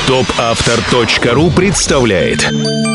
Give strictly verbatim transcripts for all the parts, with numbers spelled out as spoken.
топ автор точка ру представляет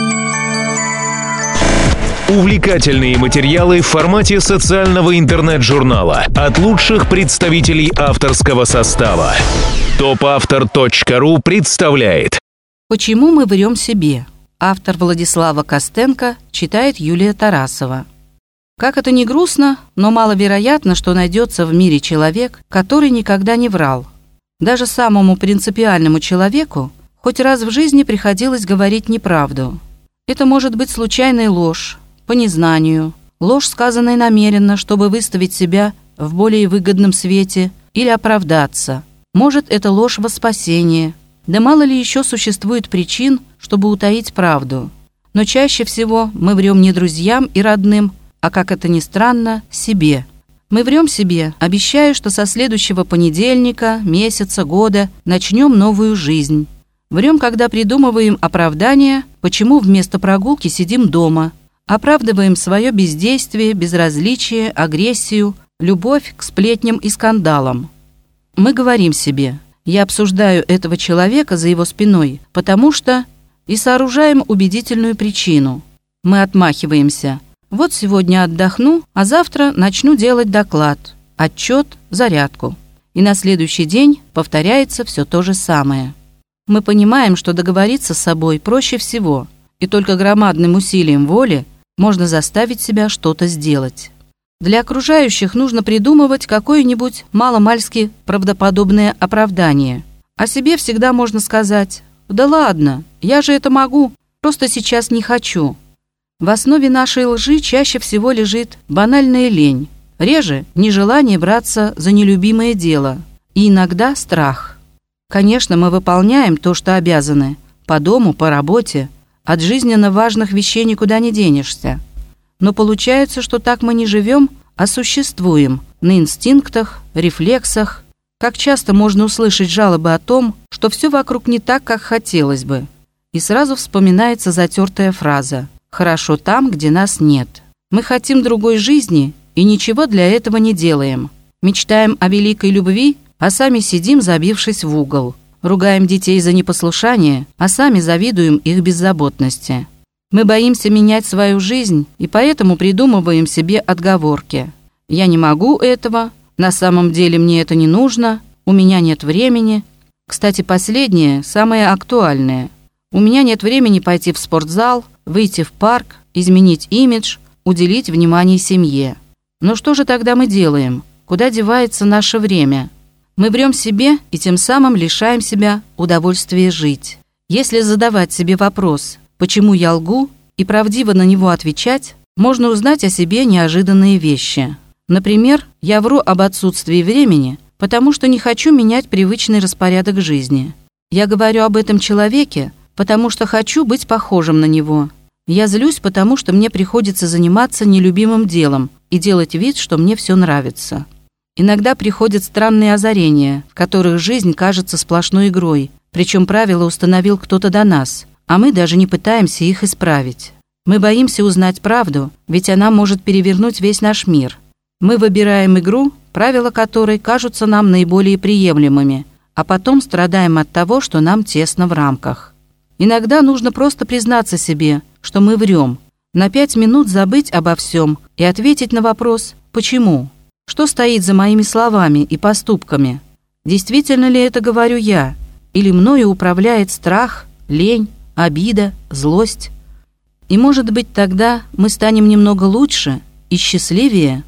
увлекательные материалы в формате социального интернет-журнала от лучших представителей авторского состава. топ автор точка ру представляет «Почему мы врем себе?» Автор Владислава Костенко, читает Юлия Тарасова. Как это ни грустно, но маловероятно, что найдется в мире человек, который никогда не врал. Даже самому принципиальному человеку хоть раз в жизни приходилось говорить неправду. Это может быть случайная ложь, по незнанию, ложь, сказанная намеренно, чтобы выставить себя в более выгодном свете или оправдаться. Может, это ложь во спасение. Да мало ли еще существует причин, чтобы утаить правду. Но чаще всего мы врем не друзьям и родным, а, как это ни странно, себе. Мы врем себе, обещая, что со следующего понедельника, месяца, года начнем новую жизнь. Врем, когда придумываем оправдания, почему вместо прогулки сидим дома. Оправдываем свое бездействие, безразличие, агрессию, любовь к сплетням и скандалам. Мы говорим себе: «Я обсуждаю этого человека за его спиной, потому что…» и сооружаем убедительную причину. Мы отмахиваемся: «Вот сегодня отдохну, а завтра начну делать доклад, отчет, зарядку». И на следующий день повторяется все то же самое. Мы понимаем, что договориться с собой проще всего, и только громадным усилием воли можно заставить себя что-то сделать. Для окружающих нужно придумывать какое-нибудь маломальски правдоподобное оправдание. О себе всегда можно сказать: «Да ладно, я же это могу, просто сейчас не хочу». В основе нашей лжи чаще всего лежит банальная лень, реже нежелание браться за нелюбимое дело и иногда страх. Конечно, мы выполняем то, что обязаны, по дому, по работе, от жизненно важных вещей никуда не денешься. Но получается, что так мы не живем, а существуем на инстинктах, рефлексах. Как часто можно услышать жалобы о том, что все вокруг не так, как хотелось бы. И сразу вспоминается затертая фраза: «Хорошо там, где нас нет». Мы хотим другой жизни и ничего для этого не делаем. Мечтаем о великой любви, а сами сидим, забившись в угол. Ругаем детей за непослушание, а сами завидуем их беззаботности. Мы боимся менять свою жизнь и поэтому придумываем себе отговорки. «Я не могу этого», «На самом деле мне это не нужно», «У меня нет времени». Кстати, последнее самое актуальное. «У меня нет времени пойти в спортзал, выйти в парк, изменить имидж, уделить внимание семье». Но что же тогда мы делаем? Куда девается наше время? Мы врем себе и тем самым лишаем себя удовольствия жить. Если задавать себе вопрос «почему я лгу?» и правдиво на него отвечать, можно узнать о себе неожиданные вещи. Например, я вру об отсутствии времени, потому что не хочу менять привычный распорядок жизни. Я говорю об этом человеке, потому что хочу быть похожим на него. Я злюсь, потому что мне приходится заниматься нелюбимым делом и делать вид, что мне все нравится. Иногда приходят странные озарения, в которых жизнь кажется сплошной игрой, причем правила установил кто-то до нас, а мы даже не пытаемся их исправить. Мы боимся узнать правду, ведь она может перевернуть весь наш мир. Мы выбираем игру, правила которой кажутся нам наиболее приемлемыми, а потом страдаем от того, что нам тесно в рамках. Иногда нужно просто признаться себе, что мы врем, на пять минут забыть обо всем и ответить на вопрос «почему?». Что стоит за моими словами и поступками? Действительно ли это говорю я? Или мною управляет страх, лень, обида, злость? И, может быть, тогда мы станем немного лучше и счастливее?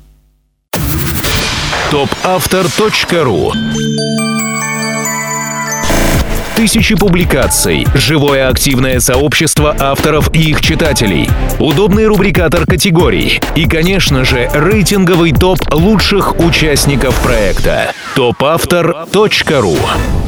топ автор точка ру. Тысячи публикаций, живое активное сообщество авторов и их читателей, удобный рубрикатор категорий и, конечно же, рейтинговый топ лучших участников проекта. топ автор точка ру.